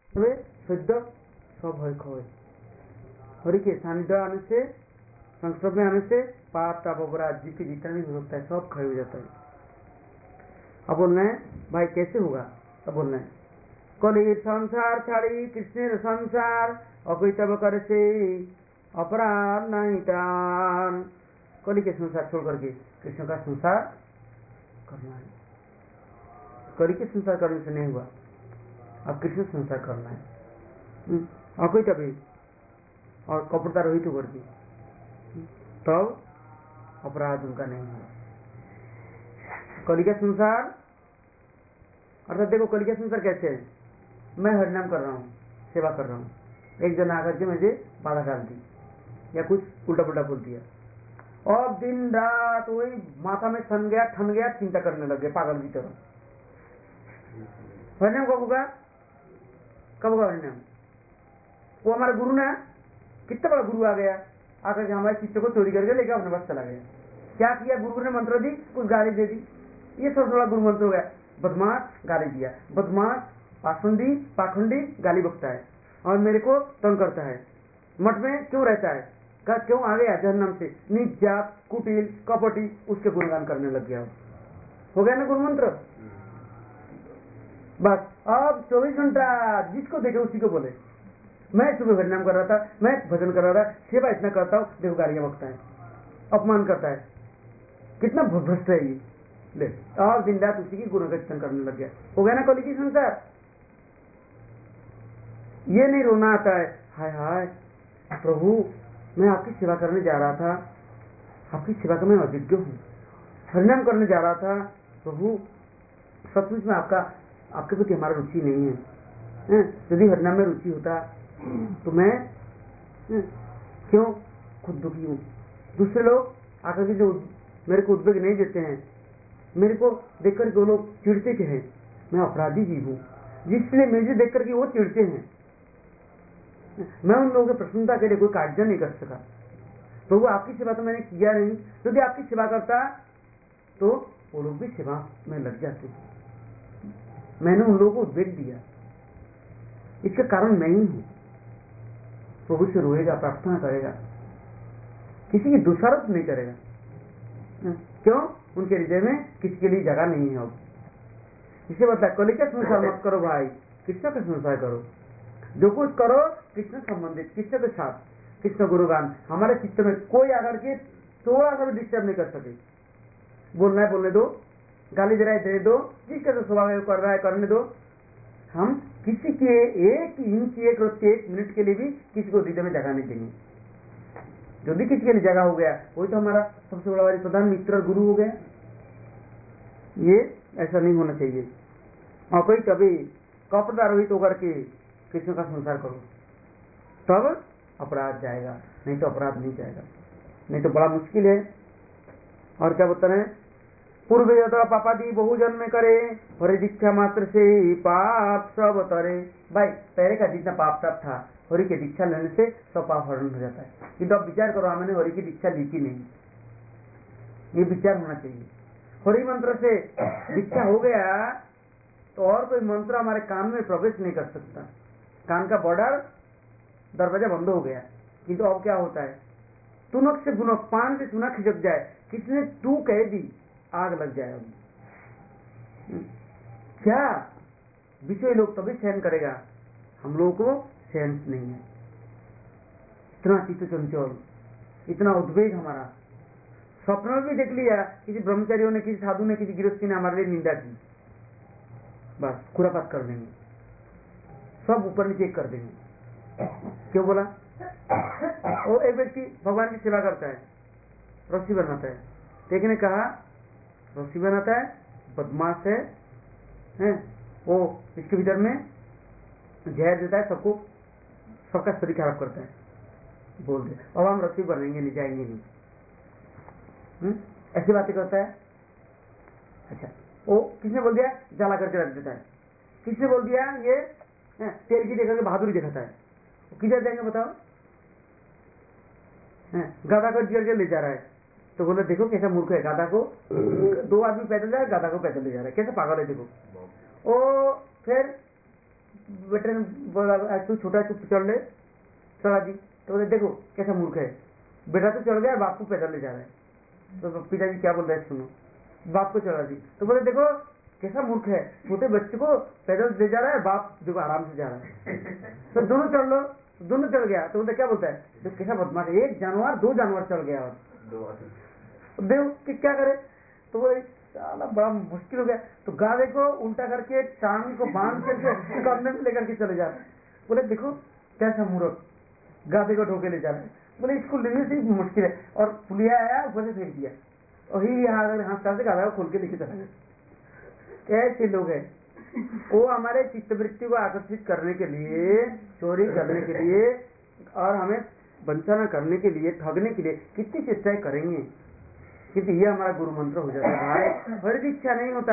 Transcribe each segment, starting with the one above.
वे शुद्ध सब भय खोए हरि के सानिध्य आने से संस्पर्श में आने से पाप ताप अपराध जीव की जितना भी हो सकता है सब क्षय हो जाता है। अब बोलना है भाई कैसे होगा? अब बोलना है कली संसार छाड़ी कृष्ण संसार अकोई तब कर से अपराध नहीं टान। कली के संसार छोड़ करके कृष्ण का संसार करना है। कली के संसार करने से नहीं हुआ, अब कृष्ण संसार करना है। अकोई तभी और कपड़ता रोहित होकर के तब अपराध उनका नहीं हुआ। कली का संसार अर्थात देखो कली का संसार कैसे है? मैं हरिनाम कर रहा हूँ, सेवा कर रहा हूँ, एक जन आकर के मुझे बाधा डाल दी या कुछ उल्टा पुल्टा बोल दिया, और दिन रात वही माथा में ठन गया चिंता करने लग गया पागल की तरह। हरिनाम कब होगा? कब होगा हरिनाम? वो हमारा गुरु ना, कितना बड़ा गुरु आ गया, आकर के हमारे चित्त को चोरी करके लेकर अपने पास चला गया। क्या किया? गुरु ने मंत्र दी, कुछ गाली दे दी, ये सबसे बड़ा गुरु मंत्र हो गया। बदमाश गाली दिया, बदमाश पाखंडी गाली बकता है और मेरे को तंग करता है, मठ में क्यों रहता है, क्यों आ गया जहन्नम से, नीच जात कुटिल कपटी, उसके गुणगान करने लग गया। हो गया ना गुरु मंत्र? बस अब 24 घंटा जिसको देखे उसी को बोले। मैं सुबह हरिनाम कर रहा था, मैं भजन कर रहा था, सेवा इतना करता हूँ, देखो गालियां बकता है, अपमान करता है, कितना भ्रष्ट है ये, ले और दिन रात उसी की गुणगान करने लग गया। हो गया ना कली की संसार? ये नहीं रोना आता है हाय हाय प्रभु मैं आपकी सेवा करने जा रहा था, आपकी सेवा का मैं अभिज्ञ हूँ, हरिनाम करने जा रहा था प्रभु, सचमुच में आपके प्रति हमारा रुचि नहीं है, यदि हरिनाम में रुचि होता तो मैं क्यों खुद दुखी हूँ। दूसरे लोग आकर के जो मेरे को उद्वेग नहीं देते हैं, मेरे को देखकर जो लोग चिढ़ते के हैं, मैं अपराधी जीव हूँ, जिसलिए मुझे देख करके वो चिढ़ते हैं, मैं उन लोगों की प्रसन्नता के लिए कोई कार्य नहीं कर सका। तो वो आपकी सेवा तो मैंने किया नहीं, यदि आपकी सेवा करता तो वो लोग भी सेवा में लग जाते। मैंने उन लोगों को उद्वेग दिया, इसका कारण मैं ही हूं। प्रभु से रोएगा, प्रार्थना करेगा, किसी की दोषारोप नहीं करेगा। क्यों? उनके हृदय में किसी के लिए जगह नहीं है। अब इसे बता कली का संसार मत करो भाई, कृष्ण का संसार करो। जो कुछ करो कृष्ण संबंधित, कृष्ण के साथ, कृष्ण गुरुगान। हमारे चित्त में कोई आकर के थोड़ा सा भी डिस्टर्ब नहीं कर सके। बोलना है बोलने दो, गाली दे रहा है दे दो, जिसका तो स्वभाव कर रहा है करने दो। हम किसी के एक इंच एक मिनट के लिए भी किसी को हृदय में जगह नहीं देंगे। जो भी किसी के लिए जगह हो गया वही तो हमारा सबसे बड़ा प्रधान मित्र गुरु हो गया। ये ऐसा नहीं होना चाहिए। और कोई कभी कपड़ा रोहित होकर के कृष्ण का संसार करो, तब अपराध जाएगा, नहीं तो अपराध नहीं जाएगा, नहीं तो बड़ा मुश्किल है। और क्या बता रहे? पूर्व यदा पापादि बहु जन्म करे, हरि दीक्षा मात्र से पाप सब तरे। भाई पहले का जितना पाप ताप था, हरि की दीक्षा लेने से सब पाप हरण हो जाता है। किंतु अब विचार करो, मैंने हरि की दीक्षा ली कि नहीं, ये विचार होना चाहिए। हरि मंत्र से दीक्षा हो गया तो और कोई मंत्र हमारे कान में प्रवेश नहीं कर सकता, कान का बॉर्डर दरवाजा बंद हो गया। किंतु अब क्या होता है, तुनक से गुनक, पान से चुना खिसक जाए, किसने तू कह दी आग लग जाए। अब क्या विषय लोग तभी सहन करेगा, हम लोगों को सहन नहीं है। इतना चित्त चंचल, इतना उद्वेग हमारा। स्वप्न में भी देख लिया, किसी ब्रह्मचारियों ने, किसी साधु ने, किसी गृहस्थी ने हमारे लिए निंदा की, बस खुरापात कर देंगे, सब ऊपर नीचे कर देंगे। क्यों बोला? वो एक व्यक्ति भगवान की सेवा करता है, रस्सी बनाता है, एक ने कहा रस्सी बनाता है, बदमाश है, वो इसके भीतर में जहर देता है, सबको, सबका शरीर खराब करता है, बोल दे अब हम रस्सी बनेंगे नहीं, जाएंगे नहीं, ऐसी बातें करता है। अच्छा, वो किसने बोल दिया? जला करके रख देता है। किसने बोल दिया? ये तेल की देखा के बहादुरी दिखाता है। किधर जाएंगे बताओ? गाधा को जीर के ले जा रहा है, तो बोले देखो कैसा मूर्ख है, गाधा को 2 आदमी पैदल जा रहा है, गाधा को पैदल ले जा रहा है, कैसे पागल है देखो। ओ फिर बेटे ने बोला तू छोटा चुप चल ले, चला जी। तो बोले देखो कैसा मूर्ख है, बेटा तो चल गया, बाप को पैदल ले जा रहा है। तो पिताजी क्या बोल रहे हैं सुनो, बाप को चला दी। तो बोले देखो कैसा मूर्ख है, छोटे बच्चे को पैदल ले जा रहा है, बाप देखो आराम से जा रहा है। तो दोनों चल लो, दोनों चल गया। तो बोलते क्या बोलता है, तो कैसा बदमाश है, एक जानवर दो जानवर चल गया और देखो कि क्या करे। तो बोले साला बड़ा मुश्किल हो गया। तो गाधे को उल्टा करके टांग को बांध करके कंधे में लेकर के चले जा रहे हैं। बोले देखो कैसा मूर्ख, गाधे को ढोके ले जा रहे हैं। बोले इसको लेने से मुश्किल है। और पुलिया आया ऊपर से फेंक दिया, और ही हाथ से गाधा को खोल के लेके चला गया। ऐसे लोग हैं, वो हमारे चित्तवृत्ति को आकर्षित करने के लिए, चोरी करने के लिए और हमें वंचना करने के लिए, ठगने के लिए कितनी चेष्टाएं करेंगे, क्योंकि ये हमारा गुरु मंत्र हो जाता है। भाई हरि दीक्षा नहीं होता,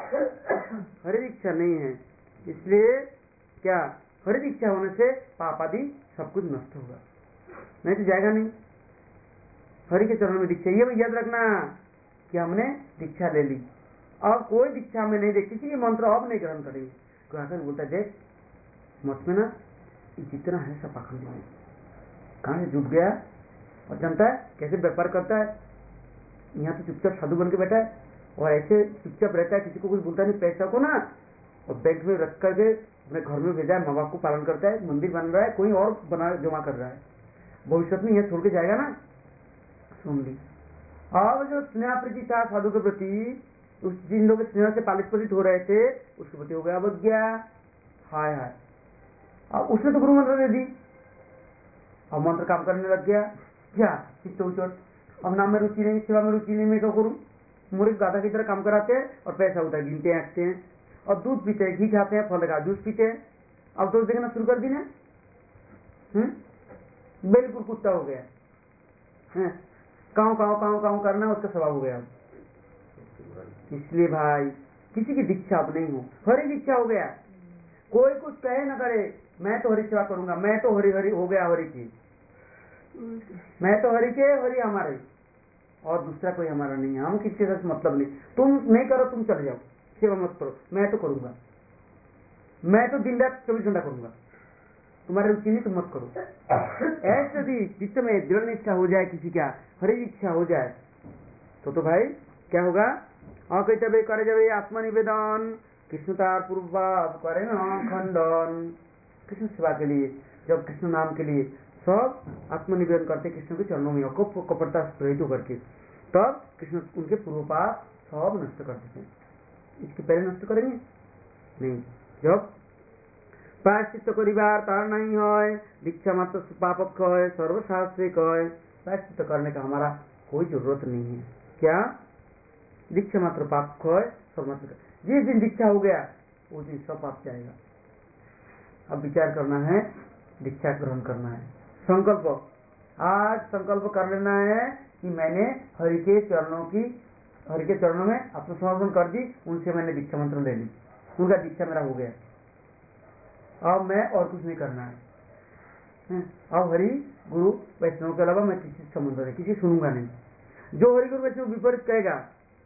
हरि दीक्षा नहीं है। इसलिए क्या, हरि दीक्षा होने से पाप आदि सब कुछ नष्ट होगा, नहीं तो जाएगा नहीं। हरि के चरणों में दीक्षा, ये याद रखना कि हमने दीक्षा ले ली और कोई दीक्षा हमें नहीं दे, किसी के मंत्र अब नहीं ग्रहण करेंगे। कोई आकर बोलता है देख मत में ना जितना है सब पाखंडी है, कहां से जुट गया और जानता है कैसे व्यापार करता है। यहाँ तो चुपचाप साधु बन के बैठा है और ऐसे चुपचाप रहता है, किसी को कुछ बोलता नहीं। पैसा को ना और बैंक में रख करके अपने घर में भेजा है, माँ बाप को पालन करता है, मंदिर बन रहा है, कोई और बना जमा कर रहा है, भविष्य में यह छोड़ के जाएगा ना। सुन ली। अब जो स्नेह प्रीति था साधु के प्रति, उस जिन लोग स्नेह से पालित पलित हो रहे थे उसके प्रति हो गया अवज्ञा। हाय हाय, अब उसने तो गुरु मंत्र दे दी, अब मंत्र काम करने लग गया, क्या चित्त उचट, अब नाम में रुचि नहीं, सेवा में रुचि नहीं, मैं क्या करूं। मुर्ख गाधा की तरह काम कराते हैं और पैसा होता है, गिनते आंकते हैं, और दूध पीते हैं, घी खाते हैं, फल का जूस पीते हैं। अब तो देखना शुरू कर दी ना, बिल्कुल कुत्ता हो गया, काऊ काऊ काऊ काऊ करना उसका स्वभाव हो गया। इसलिए भाई किसी की दीक्षा अब नहीं हो, हरि दीक्षा हो गया। कोई कुछ कहे ना करे, मैं तो हरि सेवा करूंगा, मैं तो हरि हरि हो गया, हरि की, मैं तो हरि के, हरि हमारे, और दूसरा कोई हमारा नहीं है, हम किसी से मतलब नहीं। तुम नहीं करो, तुम चले जाओ, सेवा मत करो, मैं तो करूंगा, मैं तो दिन रात 24 घंटा करूंगा, तुम्हारी रुचि नहीं तुम मत करो। ऐसे भी जिसमें दृढ़ निष्ठा हो जाए, किसी का हरि इच्छा हो जाए, तो भाई क्या होगा, और कहते भाई करे जब आत्मनिवेदन, कृष्णतार पूर्वभाव करे ना खंडन। कृष्ण सेवा के लिए, जब कृष्ण नाम के लिए सब आत्मनिवेदन करते कृष्ण के चरणों में कपटता रहित होकर के, तब कृष्ण उनके पूर्वपाप सब नष्ट कर देते हैं। इसके पहले नष्ट करेंगे नहीं। जब प्रायश्चित करिबार तार नहीं है, दीक्षा मात्र पाप क्षय सर्वशास्त्री कहे, प्रायश्चित करने का हमारा कोई जरूरत नहीं है। क्या, दीक्षा मात्र पाप क्षय सर्वमात्र, जिस दिन दीक्षा हो गया उस दिन सब पाप जाएगा। अब विचार करना है, दीक्षा ग्रहण करना है, संकल्प, आज संकल्प कर लेना है कि मैंने हरि के चरणों में आत्मसमर्पण कर दी, उनसे मैंने दीक्षा मंत्र ले ली, उनका दीक्षा मेरा हो गया, अब मैं और कुछ नहीं करना है। अब हरि गुरु वैष्णव के अलावा मैं किसी संबंध नहीं, किसी सुनूंगा नहीं। जो हरि गुरु वैष्णव विपरीत कहेगा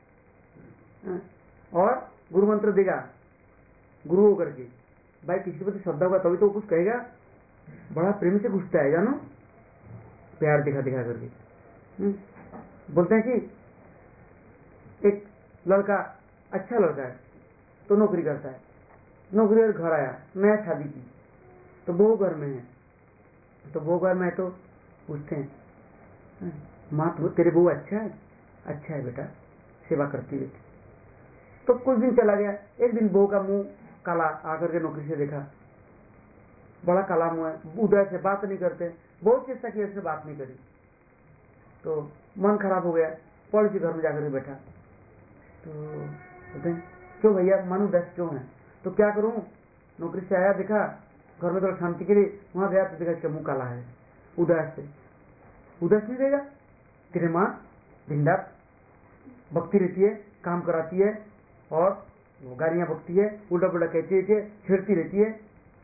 और गुरु मंत्र देगा गुरु होकर के, भाई किसी प्रति श्रद्धा होगा तभी तो कुछ कहेगा, बड़ा प्रेम से घुसता है, जानो प्यार दिखा दिखा करके। बोलते हैं कि एक लड़का, अच्छा लड़का है तो नौकरी करता है, नौकरी और घर आया, नया शादी की, तो वो घर में है, तो वो घर में तो पूछते हैं माँ तो तेरे बहू अच्छा है बेटा, सेवा करती है। तो कुछ दिन चला गया, एक दिन बहू का मुंह काला आकर के नौकरी से देखा, बड़ा काला मुंह है, उधर से बात नहीं करते, बहुत चेष्टा की उसने बात नहीं करी, तो मन खराब हो गया, पड़ोसी घर में जाकर बैठा। तो बोलते हैं क्यों भैया मन उदास क्यों है, तो क्या करूं, नौकरी से आया, देखा घर में थोड़ा शांति के लिए, वहां गया तो देखा इसका मुंह काला है, उदास से। उदास नहीं देगा, तेरे माँ दिन रात भक्ति रहती है, काम कराती है और गालियां बकती है, उल्टा पुल्टा कहती है, छेड़ती रहती है।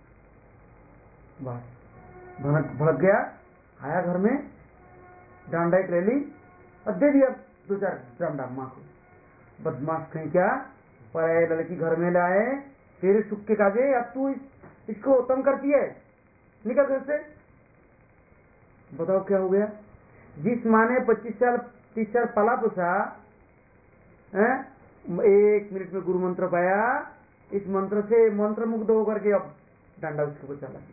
बस भड़क गया, आया घर में, डांडा एक ले ली और दे दिया 2-4 डांडा माँ को। बदमाश कहीं क्या, पराये लड़की घर में लाए, तेरे सुख के काजे, अब तू इसको तंग करती है, निकल घर से। बताओ क्या हो गया? जिस माँ ने 25 साल 30 साल पाला पोसा, 1 मिनट में गुरु मंत्र पाया, इस मंत्र से मंत्र मुग्ध होकर के अब डंडा उसके ऊपर चला।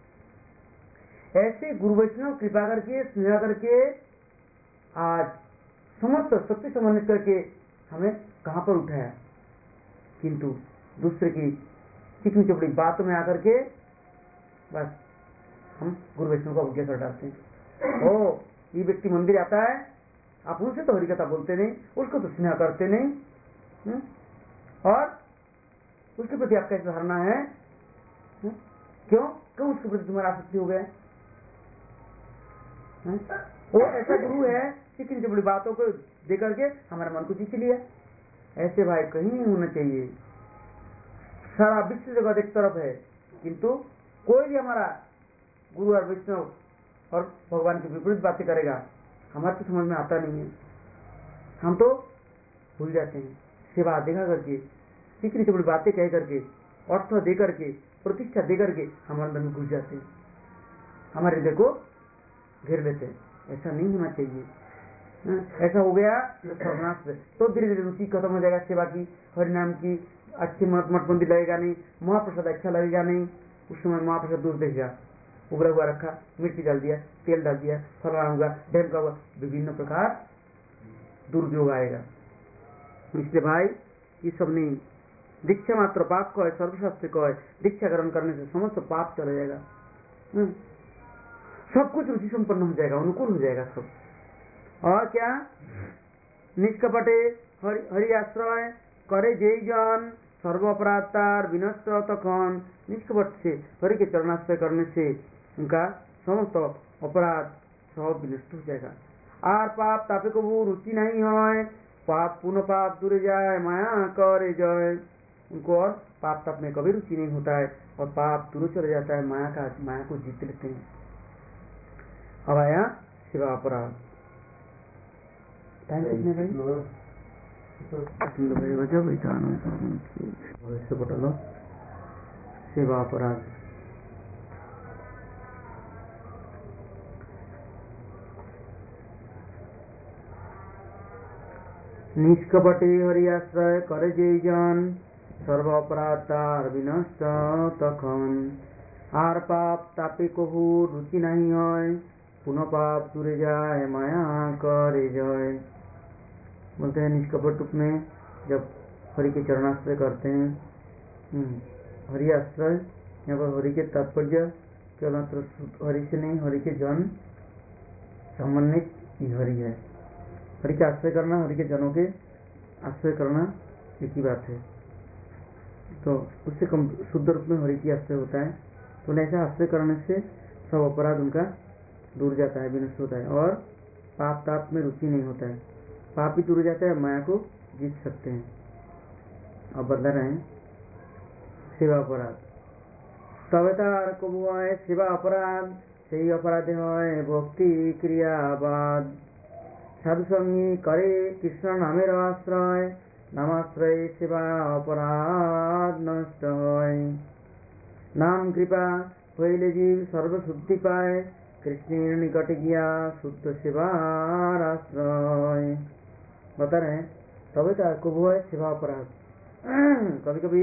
ऐसे गुरु वैष्णव कृपा करके स्नेह करके आज समस्त सत्य समन्वित करके हमें कहां पर उठाया, किंतु दूसरे की चिकनी चपड़ी बातों में आकर के बस हम गुरु वैष्णव को अवज्ञा कर डालते हैं। ओ ये व्यक्ति मंदिर आता है, आप उनसे तो हरिकथा बोलते नहीं, उसको तो स्नेह करते नहीं, और उसके प्रति आपका ऐसा धारणा है, क्यों क्यों उसके प्रति तुम्हारा आसक्ति हो गया? वो ऐसा गुरु है चिकनी चपड़ी बातों को देकर के हमारे मन को जीत लिया। ऐसे भाई कहीं नहीं होना चाहिए। सारा विश्व जगत एक तरफ है, किंतु कोई भी हमारा गुरु और वैष्णव और भगवान की विपरीत बातें करेगा, हमारे तो समझ में आता नहीं है। हम तो भूल जाते हैं। सेवा देखा करके, चिकनी चपड़ी बातें कह करके, अर्थ दे करके, प्रतिष्ठा दे करके हमारे अंदर में घुस जाते हैं, हमारे हृदय को घेर लेते हैं। ऐसा नहीं होना चाहिए। ऐसा हो गया तो सर्वनाश है। तो धीरे धीरे रुचि खत्म हो जाएगा सेवा की, हरिनाम की। अच्छी मठ मंदिर लगेगा नहीं, महाप्रसाद अच्छा लगेगा नहीं। उस समय महाप्रसाद दूर देखेगा, उबला हुआ रखा, मिर्ची डाल दिया, तेल डाल दिया, फलना होगा, ढेम का हुआ, विभिन्न प्रकार दुर्योग आएगा। इसलिए भाई ये सब नहीं, दीक्षा मात्र पाप को है, सर्वशास्त्र को है। दीक्षा ग्रहण करने से समस्त पाप चला जाएगा, सब कुछ रुचि संपन्न हो जाएगा, अनुकूल हो जाएगा सब। और क्या? निष्कपटे हरि आश्रय करे जय जन सर्व अपराधार विनष्ट तखन। निष्कपट से हरि के चरणाश्रय करने से उनका समस्त अपराध सब विनष्ट हो जाएगा। आर पाप तापे को वो रुचि नहीं है, पाप पुनः पाप दूर जाए माया करे जय। उनको और पाप ताप में कभी रुचि नहीं होता है, और पाप दूर चले जाता है, माया को जीत लेते हैं। अब आया सेवा अपराध। टाइम कितने भाई? सेवा अपराध। निष्कपटे हरि आश्रय करे जय जन सर्व अपराधार विनष्ट तखन। आर पाप तापे कहू रुचि नहीं है, पुनः पाप दूरे जाए माया करे जय। बोलते हैं निष्कपट रूप में जब हरि के चरणाश्रय करते हैं, हरि आश्रय यहाँ पर हरि के तात्पर्य केवल हरि से नहीं, हरि के जन संबंधित ही हरि है। हरि के आश्रय करना, हरि के जनों के आश्रय करना एक ही बात है। तो उससे कम शुद्ध रूप में हरि की आश्रय होता है। तो ऐसा आश्रय करने से सब अपराध उनका दूर जाता है, विनष्ट होता है, और पाप ताप में रुचि नहीं होता है। पाप भी दूर जाता है, माया को जीत सकते हैं। अब बदला रहे हैं सेवा अपराध। तबे तार को है सेवा अपराध, সেই अपराध है भक्ति क्रियाबाद। साधु संगी करे कृष्ण नामेर आश्रय, नामाश्रय सेवा अपराध नष्ट হয়। नाम कृपा হইলে जीव सर्वशुद्धि पाए, कृष्णेर निकट गया शुद्ध सेवार आश्रय। बता रहे हैं तबे तो वो है सेवा अपराध। कभी कभी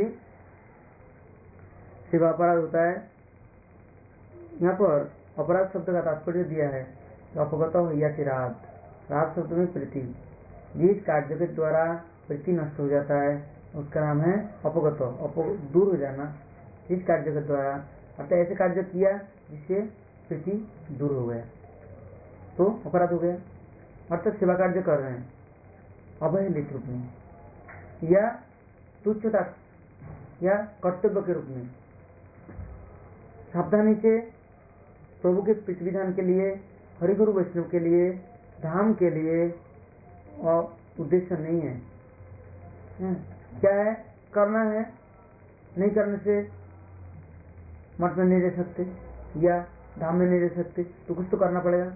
सेवा अपराध होता है। यहाँ पर अपराध शब्द का तात्पर्य दिया है अपगत या राग। राग शब्द में प्रीति, जिस कार्य के द्वारा प्रीति नष्ट हो जाता है उसका नाम है अपगत, दूर हो जाना। जिस कार्य के द्वारा, अर्थात ऐसे कार्य किया जिससे प्रीति दूर हो गया तो अपराध हो गया। अर्थात सेवा कार्य कर रहे हैं अवहेलित रूप में या तुच्छता या कर्तव्य के रूप में, सावधानी से प्रभु के प्रीति विधान के लिए, हरिगुरु वैष्णव के लिए, धाम के लिए, और उद्देश्य नहीं है। क्या है? करना है, नहीं करने से मठ में नहीं रह सकते या धाम में नहीं रह सकते, तो कुछ तो करना पड़ेगा।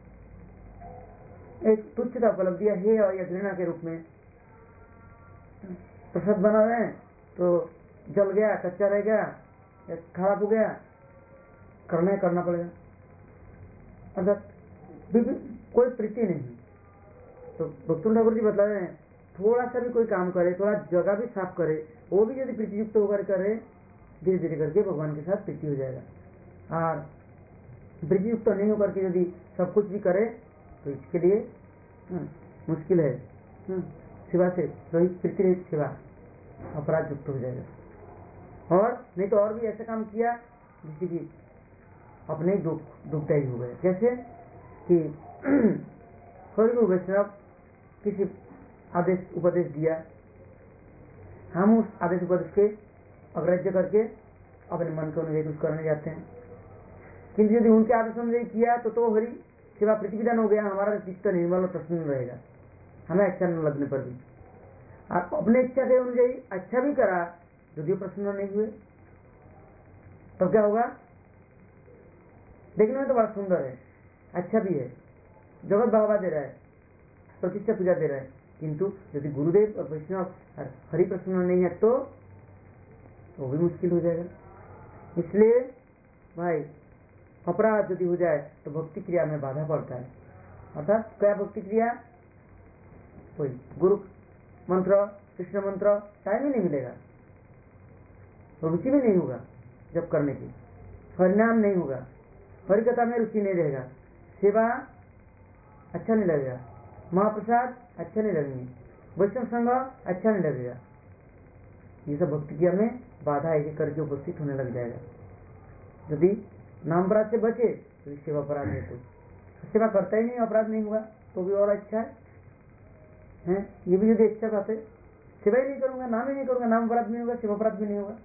एक तुच्छता उपलब्धि है या घृणा के रूप में। प्रसाद बना रहे हैं तो जल गया, कच्चा रह गया, खराब हो गया, करना पड़ेगा। अर्थात कोई प्रीति नहीं। तो भक्तुन ठाकुर जी बता रहे हैं, थोड़ा सा भी कोई काम करे, थोड़ा जगह भी साफ करे, वो भी यदि प्रीति युक्त होकर करे, धीरे धीरे करके भगवान के साथ प्रीति हो जाएगा। और प्रीति युक्त नहीं होकर के यदि सब कुछ भी करे तो इसके लिए मुश्किल है। सेवा से रहित, प्रीति रहित सेवा अपराध युक्त हो जाएगा। और नहीं तो और भी ऐसा काम किया जिससे कि अपने दुखदायी हो गए। जैसे कि कोई भी वैष्णव किसी आदेश उपदेश दिया, हम उस आदेश उपदेश के अग्राह्य करके अपने मन के अनुযায়ী कुछ करने जाते हैं, किंतु यदि उनके आदेश अनुযাयी किया तो हरि सेवा प्रतिविधान हो गया, हमारा चित्त निर्मल और प्रसन्न रहेगा, हमें अच्छा न लगने पर भी। आप अपने इच्छा के अनुযাयी अच्छा भी करा, यदि प्रसन्न नहीं हुए तो क्या होगा? देखने में तो बड़ा सुंदर है, अच्छा भी है, जगत बढ़ावा दे रहा है, प्रतिष्ठा पूजा दे रहा है, किंतु यदि गुरुदेव और वैष्णव हरि प्रसन्न नहीं है तो वो भी मुश्किल हो जाएगा। इसलिए भाई अपराध यदि हो जाए तो भक्ति क्रिया में बाधा पड़ता है। अर्थात क्या भक्ति क्रिया? कोई गुरु मंत्र, कृष्ण मंत्र टाइम ही नहीं मिलेगा, रुचि भी नहीं होगा जब करने की, हरिनाम नहीं होगा, हरिकथा में रुचि नहीं रहेगा, सेवा अच्छा नहीं लगेगा, महाप्रसाद अच्छा नहीं लगेंगे, वैष्णव संघ अच्छा नहीं लगेगा। ये सब भक्ति क्रिया में बाधा एक करके उपस्थित होने लग जाएगा। यदि नाम अपराध से बचे तो सेवा अपराध है, कोई सेवा करता ही नहीं, अपराध नहीं हुआ तो भी और अच्छा है। ये भी यदि अच्छा बात है, सेवा ही नहीं करूंगा, नाम ही नहीं करूंगा, नाम अपराध भी नहीं होगा, सेवा अपराध भी नहीं होगा,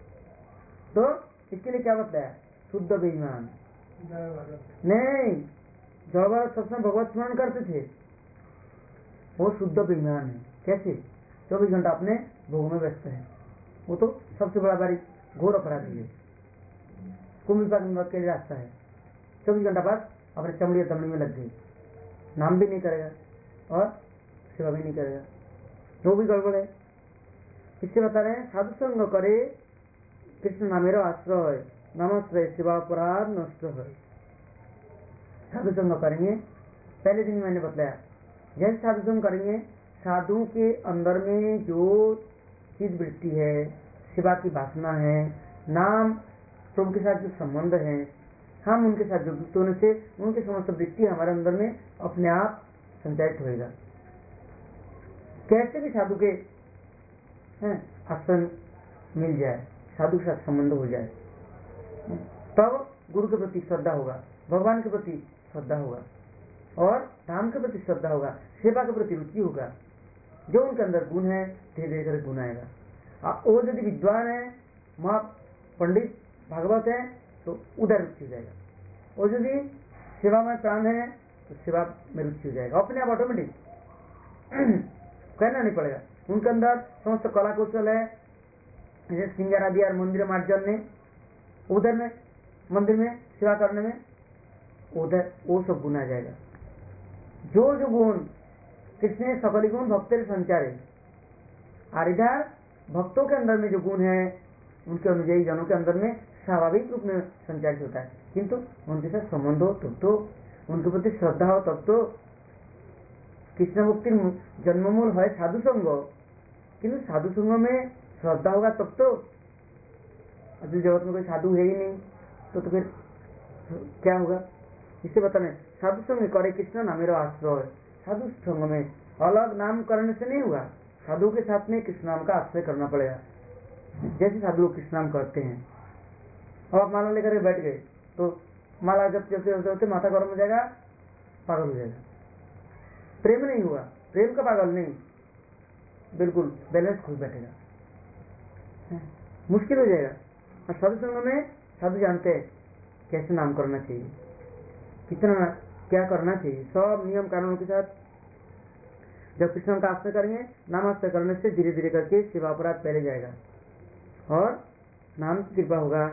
तो इसके लिए क्या बताया? शुद्ध बेईमान नहीं, जब सत्संग भगवत स्मरण करते थे वो शुद्ध बेईमान है। कैसे? 24 घंटा अपने भोग में व्यस्त है, वो तो सबसे बड़ा बारी घोर अपराधी है, कुंभ विपाक के रास्ता है। 24 घंटा बाद अपने चमड़ी तमड़ी में लग गई, नाम भी नहीं करेगा और सेवा भी नहीं करेगा, वो भी गड़बड़ है। इससे बता रहे हैं साधु संग करे कृष्ण नामेरो आश्रय, नमस्ते सेवा अपराध नष्ट है। साधु संग करेंगे, पहले दिन मैंने बताया, जैसे साधु संग करेंगे, साधु के अंदर में जो चीज वृत्ति है, सेवा की वासना है, नाम प्रभु के साथ जो संबंध है, हम उनके साथ जुड़ते होने से उनके समस्त वृत्ति हमारे अंदर में अपने आप संचालित होएगा। कैसे भी साधु के आश्रय मिल जाए, साधु के साथ संबंध हो जाए, तब गुरु के प्रति श्रद्धा होगा, भगवान के प्रति श्रद्धा होगा और धाम के प्रति श्रद्धा होगा, सेवा के प्रति रुचि होगा। जो उनके अंदर गुण है धीरे धीरे करके गुण आएगा। वो यदि विद्वान है, माँ पंडित भागवत है तो उधर रुचि हो जाएगा, और यदि सेवा में प्राण है तो सेवा में रुचि हो जाएगा, अपने आप ऑटोमेटिक, कहना नहीं पड़ेगा। उनके अंदर समस्त कला कौशल है, जैसे सिंगार आदि और मंदिर मार्जन ने, उधर में मंदिर में सेवा करने में उधर वो सब गुण आ जाएगा। जो जो गुण कृष्ण सकल गुण भक्तों संचारे, और इधर भक्तों के अंदर में जो गुण है उनके अनुयायी जनों के अंदर में स्वाभाविक रूप में संचारित होता है, किंतु उनके साथ संबंध हो तब तो, उनके प्रति श्रद्धा हो तब तो। कृष्ण भक्ति जन्ममूल है साधु संग, किंतु साधु संग में श्रद्धा होगा तब तो। अभी जगत में कोई साधु है ही नहीं तो फिर क्या होगा? इसे बताने साधु संग करे कृष्ण ना मेरा आश्रय। साधु संग में अलग नाम करने से नहीं होगा, साधु के साथ में कृष्ण नाम का आश्रय करना पड़ेगा। जैसे साधु लोग कृष्ण नाम करते हैं, अब आप माला लेकर बैठ गए तो माला जब चलते होते होते माथा गर्म हो जाएगा, पागल हो जाएगा, प्रेम नहीं हुआ, प्रेम का पागल नहीं, बिल्कुल बैलेंस खुद बैठेगा, मुश्किल हो जाएगा। और साधु संग में साधु जानते हैं कैसे नाम करना चाहिए, कितना क्या करना चाहिए, सब नियम कानूनों के साथ। जब कृष्ण का आश्रय करेंगे, नाम आश्रय करने से धीरे धीरे करके सेवा अपराध पहले जाएगा और नाम की कृपा होगा,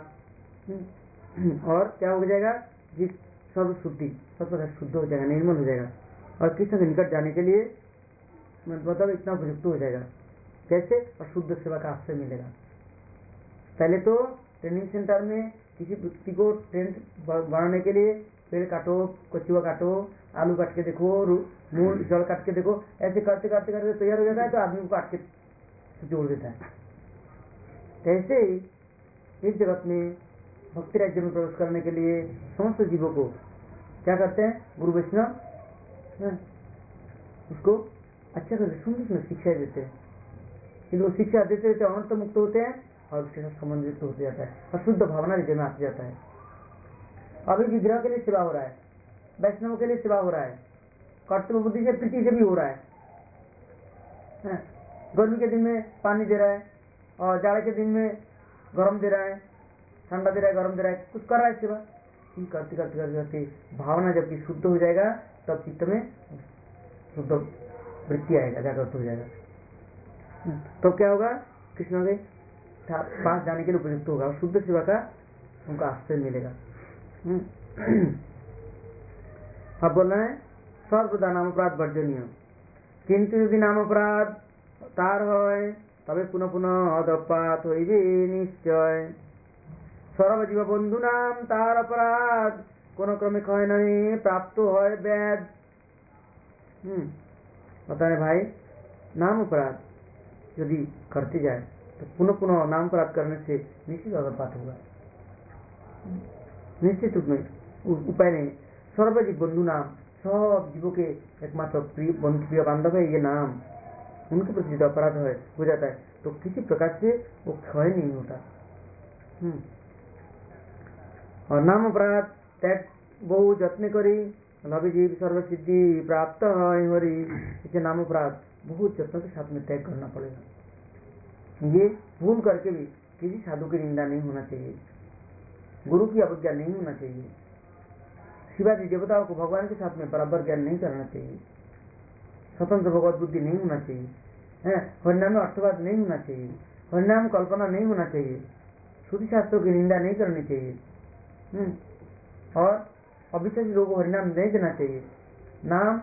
और क्या हो जाएगा? जिस सर्व शुद्धि, सब शुद्ध हो जाएगा, निर्मल हो जाएगा, और कृष्ण के निकट जाने के लिए मतलब इतना उपयुक्त हो जाएगा। कैसे? और शुद्ध सेवा का आश्रय मिलेगा। पहले तो ट्रेनिंग सेंटर में किसी व्यक्ति को ट्रेन बनाने के लिए पेड़ काटो, कचुआ काटो, आलू काट के देखो, मूल जड़ काट के देखो, ऐसे करते करते करते तैयार हो जाता है तो आदमी को काट के जोड़ देता है। ऐसे ही इस जगत में भक्ति राज्य में प्रवेश करने के लिए समस्त जीवों को क्या करते हैं, गुरु वैष्णव उसको अच्छा करके सुंदर शिक्षा देते हैं। किंतु वो शिक्षा देते देते अनंत मुक्त होते हैं और उसके साथ संबंधित होते जाता है और शुद्ध भावना हृदय में आती जाता है। अभी विग्रह के लिए सेवा हो रहा है, वैष्णव के लिए सेवा हो रहा है, कर्तव्य बुद्धि से प्रीति से भी हो रहा है। गर्मी के दिन में पानी दे रहा है और जाड़े के दिन में गर्म दे रहा है, ठंडा दे रहा है, गर्म दे रहा है, कुछ कर रहा है सेवा। करते करते करते करते भावना जबकि शुद्ध हो जाएगा तब चित्त में शुद्ध वृत्ति आएगा, जागृत हो जाएगा। तो क्या होगा, कृष्ण के पास जाने के लिए उपयुक्त होगा और शुद्ध सेवा का उनका आश्रय मिलेगा। अब बोल रहे हैं सर्वदा नाम अपराध वर्जनीय, किंतु यदि नाम अपराध तार है तबे पुनः पुनः अदपात हইবে निश्चय। सर्वजीव बंधु नाम तार अपराध कोन क्रमे क्षय नहीं प्राप्त है वेद। बता रहे भाई, नाम अपराध यदि करते जाए तो पुनः पुनः नाम अपराध करने से निश्चित अदपात होगा, निश्चित रूप में उपाय नहीं। सर्वजीव बंधु नाम, सब जीवों के एकमात्र प्रिय बंधु प्रिय बांधव है ये नाम, उनके प्रति यदि अपराध हो जाता है तो किसी प्रकार से वो क्षय नहीं होता। और नाम अपराध त्याग बहु जत्न करी लभी जीव सर्वसिद्धि प्राप्त हरि। इसे नाम अपराध बहुत जत्न के साथ में त्याग करना पड़ेगा। ये भूल करके भी किसी साधु की निंदा नहीं होना चाहिए, गुरु की अवज्ञा नहीं होना चाहिए, शिवाजी देवताओं को भगवान के साथ में बराबर ज्ञान नहीं करना चाहिए, स्वतंत्र भगवत बुद्धि नहीं होना चाहिए, हरिनाम में अर्थवाद नहीं होना चाहिए, हरिनाम कल्पना नहीं होना चाहिए, श्रुति शास्त्रों की निंदा नहीं करनी चाहिए, और अविश्वासी लोगों को हरिनाम नहीं देना चाहिए। नाम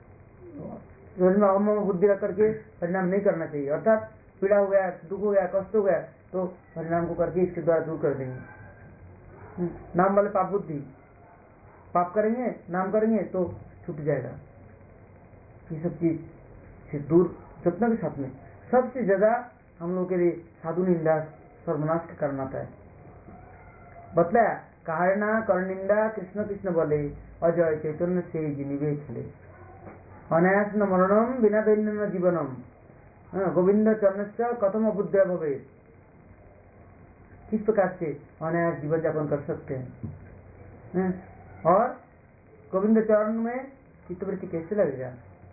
बुद्धि रख करके हरिनाम नहीं करना चाहिए, अर्थात पीड़ा हो गया, दुख हो गया, कष्ट हो गया तो हरिनाम को करके इसके द्वारा दूर कर देंगे। नाम वाले पाप बुद्धि, पाप करेंगे नाम करेंगे तो छूट जाएगा। ये सब चीज से दूर जत्न के साथ में सबसे ज्यादा हम लोग के लिए साधु निंदा सर्वनाश करना था। बतलाया कारणा कर निंदा कृष्ण कृष्ण बोले अजय चैतन्य से जिनिवे खेले। अनायास न मरणम बिना दैन्य न जीवनम गोविंद चरण कथम अबुद्ध भवे। किस प्रकार से अनायास जीवन यापन कर सकते हैं और गोविंद चरण में चित्तवृत्ति कैसे लगेगा।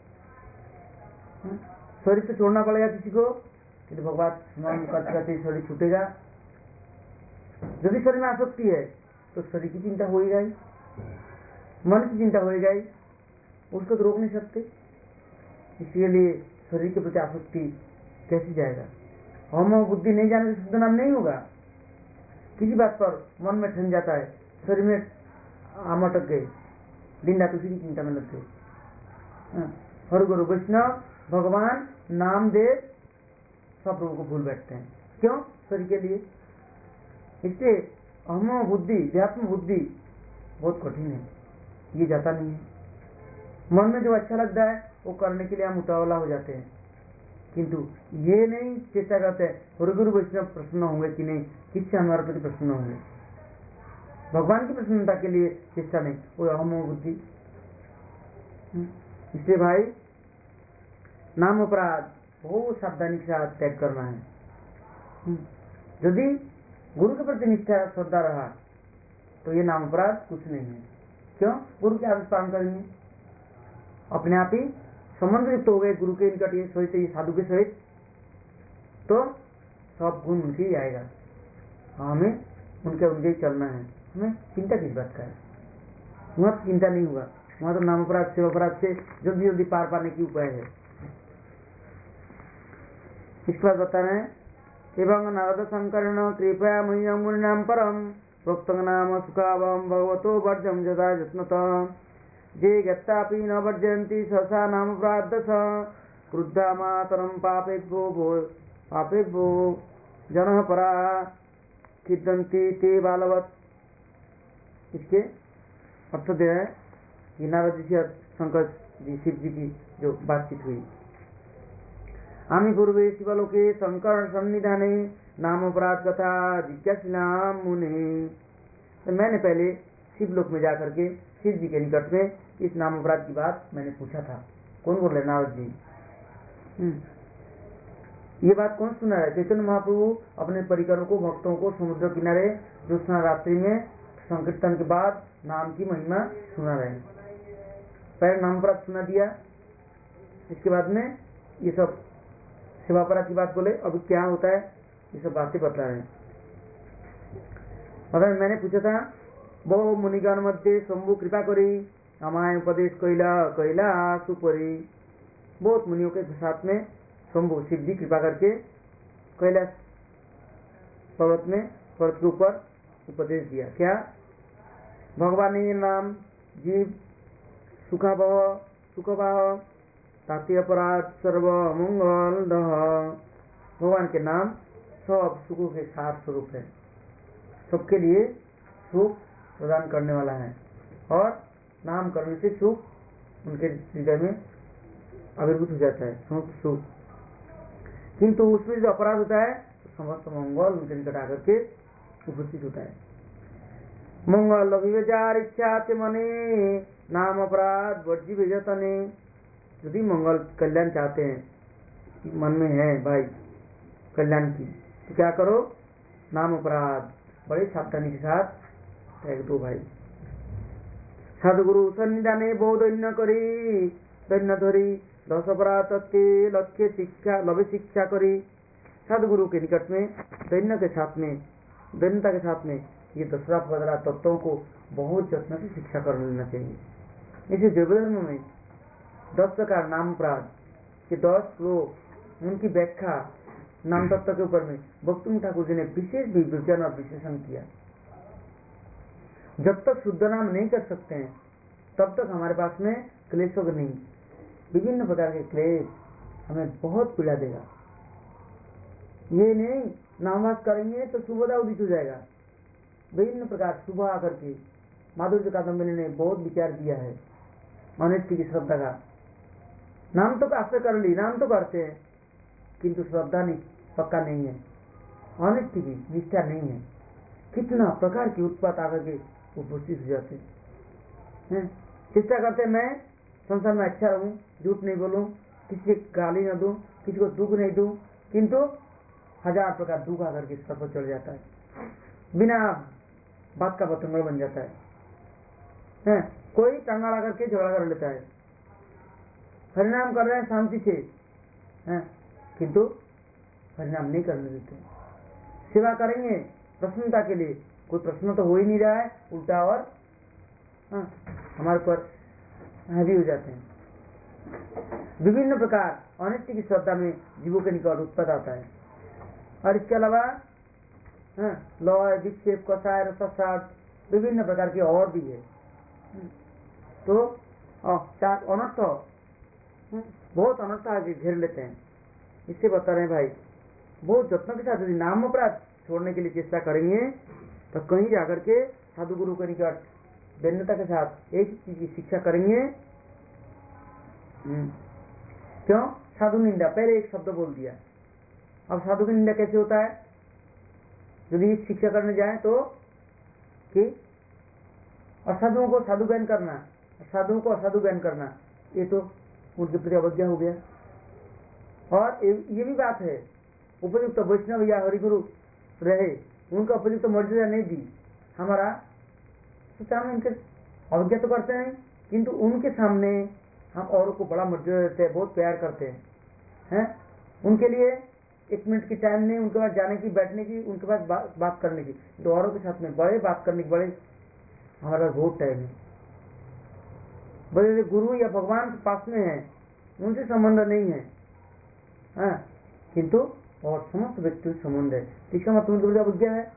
शरीर तो छोड़ना पड़ेगा किसी को, किंतु भगवान स्मरण करते करते शरीर छूटेगा। यदि शरीर में आसक्ति है तो शरीर की चिंता हो ही जाएगी, मन की चिंता हो ही जाएगी, उसको तो रोक नहीं सकते। इसके लिए शरीर के प्रति आसक्ति कैसे जाएगा। हम बुद्धि नहीं जाने से शुद्ध नाम नहीं होगा। किसी बात पर मन में ठन जाता है, शरीर में आम अटक गए, दिन रात उसी की चिंता में लग गए। हर गुरु वैष्णव भगवान नामदेव सब लोगों को भूल बैठते हैं। क्यों? शरीर के लिए। इससे अहम बुद्धि, व्यात्म बुद्धि बहुत कठिन है, ये जाता नहीं है। मन में जो अच्छा लगता है वो करने के लिए हम उतावला हो जाते हैं, किंतु ये नहीं चेष्टा करते हैं गुरु वैष्णव प्रसन्न होंगे कि नहीं, किससे हमारे प्रति प्रसन्न होंगे। भगवान की प्रसन्नता के लिए चेष्टा नहीं, वो अहम बुद्धि। इसलिए भाई नाम अपराध बहुत सावधानी के साथ त्याग करना है। यदि गुरु के प्रति निष्ठा श्रद्धा रहा तो ये नाम अपराध कुछ नहीं है। क्यों? गुरु के आदेश पालन करेंगे, अपने आप ही संबंध युक्त हो गए गुरु के निकट, ये सहित ये साधु के सहित, तो सब गुण उनके ही आएगा। हमें उनके ही चलना है, हमें चिंता किस बात का है। वहां तो चिंता नहीं हुआ, वहां तो नाम अपराध सेवा अपराध से जल्दी जल्दी पार पाने की उपाय है। इस बात बता रहे हैं एवं नारद शंकरेण कृपया मह्यं मुनिनां परम प्रोक्तं नाम सुखावहं भगवतो वर्जं यदा यत्नतः जे गत्तापि न वर्जयन्ति सहसा नाम अपराधः क्रुद्धा मातरं पापेभ्यो जनः परा। खिदंती ते बालवत। इसके अर्थ दिया है कि नारद जी से शंकर जी शिव जी की जो बातचीत हुई। आमी पूर्वे शिवलोके शंकर सन्निधाने नाम अपराध कथा जिज्ञासिनाम मुने। तो मैंने पहले शिवलोक में जाकर के शिव जी के निकट में इस नाम अपराध की बात मैंने पूछा था। कौन बोल रहे? नारद जी। ये बात कौन सुना है? चैतन्य महाप्रभु अपने परिकरों को, भक्तों को समुद्र किनारे ज्योत्सना रात्रि में संकीर्तन के बाद नाम की महिमा सुना रहे। पहले नाम अपराध सुना दिया, इसके बाद में ये सब सेवापराध की बात बोले। अब क्या होता है ये सब बातें बता रहे हैं। और मैंने पूछा था, बहु मुनिगण मध्य शंभु कृपा करी अमाय उपदेश कैला कैला सुपरी। बहुत मुनियों के साथ में शंभु शिव जी कृपा करके कैलाश पर्वत के ऊपर उपदेश दिया। क्या? भगवान ये नाम जीव सुखभाव ताति अपराध सर्व मंगल दह। भगवान के नाम सब सुखों के सार स्वरूप है, सबके लिए सुख प्रदान करने वाला है। और नाम करने से सुख उनके हृदय में आविर्भूत हो जाता है, सुख। किंतु उसमें जो अपराध होता है तो समस्त मंगल उनके निकट आकर के उपस्थित होता है। मंगल विचार इच्छा मने नाम अपराध वर्जी विजतने। यदि मंगल कल्याण चाहते हैं, मन में है भाई कल्याण की, तो क्या करो? नाम अपराध बड़े सावधानी के साथ त्याग दो भाई। सदगुरु सन्निधाने बहु दैन्य करी दैन्य धरी 10 अपराध तत्ते लक्ष्य शिक्षा लभे शिक्षा करी। सदगुरु के निकट में दैन्यता के साथ में ये 10 तत्वों को बहुत जत्न से शिक्षा कर लेना चाहिए। इसी देवधर्म में 10 प्रकार नाम अपराध के 10 श्लोक उनकी व्याख्या नाम तत्व के ऊपर में भक्ति ठाकुर जी ने विशेष विवेचन और विशेषण किया। जब तक शुद्ध नाम नहीं कर सकते हैं तब तक हमारे पास में क्लेशों का नहीं, विभिन्न प्रकार के क्लेश हमें बहुत पीड़ा देगा। ये नहीं नामवास करेंगे तो सुबोधा उदित हो जाएगा। विभिन्न प्रकार सुबह आकर के माधुर्य कादम्बिनी ने बहुत विचार किया है ऑनेस्टी की श्रद्धा का। नाम तो आश्रय कर ली, नाम तो करते हैं, किंतु श्रद्धा नहीं, पक्का नहीं है, ऑनेस्टी की निष्ठा नहीं है। कितना प्रकार की उत्पात आकर के उपस्थित हो जाते हैं। चेष्टा करते मैं संसार में अच्छा रहूं, झूठ नहीं बोलूं, किसी को गाली न दूं, किसी को दुख नहीं दूं, किंतु 1000 प्रकार दुख आकर के सर पर चढ़ जाता है, बिना बात का बतंगड़ बन जाता है। कोई टंगा ला करके झगड़ा कर लेता है, परिणाम कर रहे हैं शांति से, किंतु परिणाम नहीं करने देते। सेवा करेंगे प्रसन्नता के लिए, कोई प्रश्न तो हो ही नहीं रहा है, उल्टा और हमारे पर हैवी हो जाते हैं। विभिन्न प्रकार ऑनेस्टी की श्रद्धा में जीवों के निकट उत्पन्न आता है। और इसके अलावा लॉय विक्षेप कसाय रसाद विभिन्न प्रकार के और भी है। तो अनर्थ बहुत अनर्थ आगे घेर लेते हैं। इससे बता रहे हैं भाई बहुत जत्न के साथ यदि नाम अपराध छोड़ने के लिए चेष्टा करेंगे तो कहीं जाकर के साधु गुरु के निकट दैन्यता के साथ एक ही चीज की शिक्षा करेंगे। क्यों? साधु निंदा, पहले एक शब्द बोल दिया। अब साधु की निंदा कैसे होता है? यदि शिक्षा करने जाए तो कि असाधुओं को साधु ज्ञान करना, साधुओं को असाधु ज्ञान करना, ये तो उनके प्रति अवज्ञा हो गया। और ये भी बात है, उपयुक्त वैष्णव या हरिगुरु रहे, उनका उपयुक्त मर्यादा नहीं दी, हमारा सोचा हम इनके अवज्ञा तो करते हैं, किंतु उनके सामने हम औरों को बड़ा मर्यादा देते हैं, बहुत प्यार करते हैं। उनके लिए 1 मिनट की टाइम नहीं उनके पास जाने की, बैठने की, उनके पास बात करने की। तो औरों के साथ में बड़े बात करने की बड़े हमारे पास बहुत टाइम है। बड़े गुरु या भगवान के पास में है, उनसे संबंध नहीं है, किंतु और समस्त व्यक्ति से संबंध है। इसका मतलब अवज्ञा है,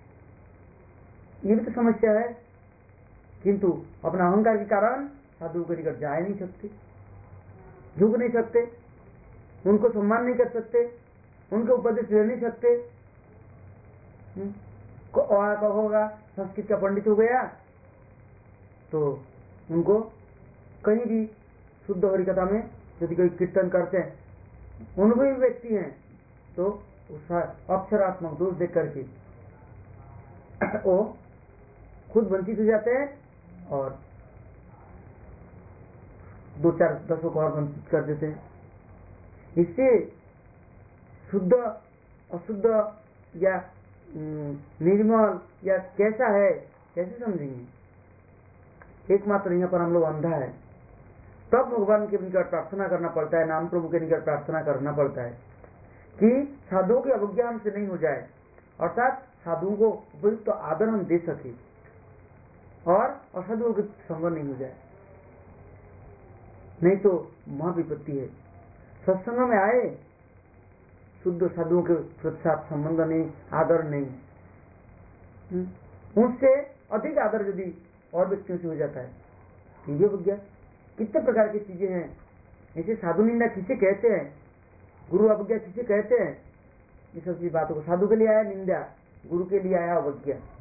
ये भी तो समस्या है। किंतु अपना अहंकार के कारण साधु के निकट जा नहीं सकते, झुक नहीं सकते, उनको सम्मान नहीं कर सकते, उनके उपदेश ले नहीं सकते। होगा, संस्कृत का पंडित हो गया, तो उनको कहीं भी शुद्ध हरिकथा में यदि कोई कीर्तन करते हैं, अनुभवी व्यक्ति हैं, तो उसका अक्षरात्मक दोष देख करके वो खुद वंचित हो जाते हैं और 2-4-10 को और वंचित कर देते हैं। इससे शुद्ध अशुद्ध या निर्मल या कैसा है, कैसे समझेंगे? एकमात्र यहाँ पर हम लोग अंधा है, तब भगवान के निकट प्रार्थना करना पड़ता है, नाम प्रभु के निकट प्रार्थना करना पड़ता है कि साधुओं की अवज्ञा हमसे नहीं हो जाए, अर्थात साधुओं को उपयुक्त तो आदर हम दे सके और असाधुओं के संग नहीं हो जाए, नहीं तो महाविपत्ति है। सत्संग में आए, शुद्ध साधुओं के साथ संबंध नहीं, आदर नहीं, उनसे अधिक आदर यदि और व्यक्तियों से हो जाता है तो ये अवज्ञा। कितने प्रकार की चीजें हैं ऐसे। साधु निंदा किसे कहते हैं, गुरु अवज्ञा किसे कहते हैं? ये सब चीज बातों को, साधु के लिए आया निंदा, गुरु के लिए आया अवज्ञा।